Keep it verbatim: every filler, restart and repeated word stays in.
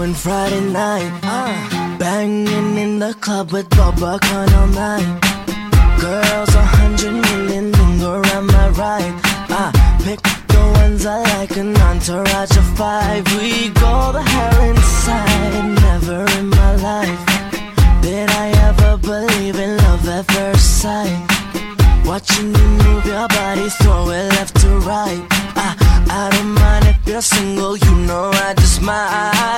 on Friday night, uh, banging in the club with Bubba all night. Girls, a hundred million linger around my right. I pick the ones I like, an entourage of five. We go the hell inside. Never in my life did I ever believe in love at first sight. Watching you move your body, throw it left to right. I, I don't mind if you're single, you know I just might.